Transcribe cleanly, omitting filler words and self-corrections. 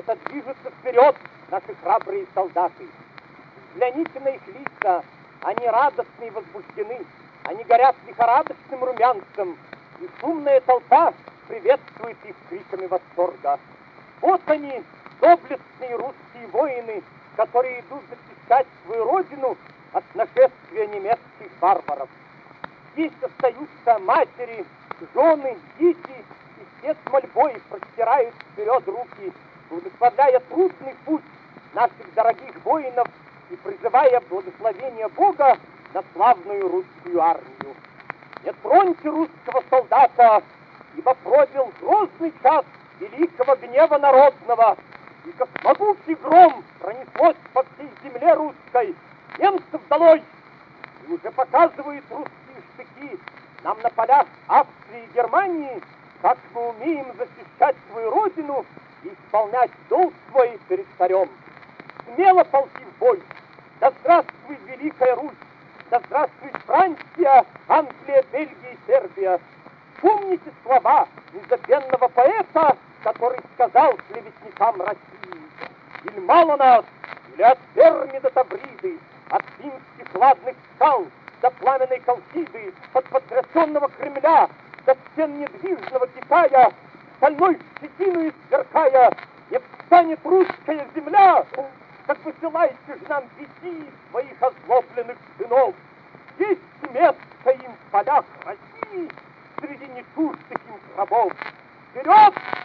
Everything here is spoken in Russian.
Это движутся вперед наши храбрые солдаты. Взгляните на их лица, они радостны и возбуждены, они горят лихорадочным румянцем, и шумная толпа приветствует их криками восторга. Вот они, доблестные русские воины, которые идут защищать свою родину от нашествия немецких варваров. Здесь остаются матери, жены, дети, и все с мольбой простирают вперед руки, благословляя трудный путь наших дорогих воинов и призывая благословение Бога на славную русскую армию. Не троньте русского солдата, ибо пробил грозный час великого гнева народного, и как могучий гром пронеслось по всей земле русской. Немцев долой! И уже показывают русские штыки нам на полях Австрии и Германии, как мы умеем защищать свою родину и исполнять долг свой перед царем. Смело ползи в бой! Да здравствует Великая Русь! Да здравствует Франция, Англия, Бельгия и Сербия! Помните слова незабвенного поэта, который сказал клеветникам России: «Иль мало нас, или от Перми до Тавриды, от финских ладных скал до пламенной Колхиды, от потрясенного Кремля до стен недвижного Китая, стальной щетиной сверкая, не встанет русская земля, как высылаете же нам детей своих озлобленных сынов. Есть место им в полях России среди нечуждых им рабов. Вперед!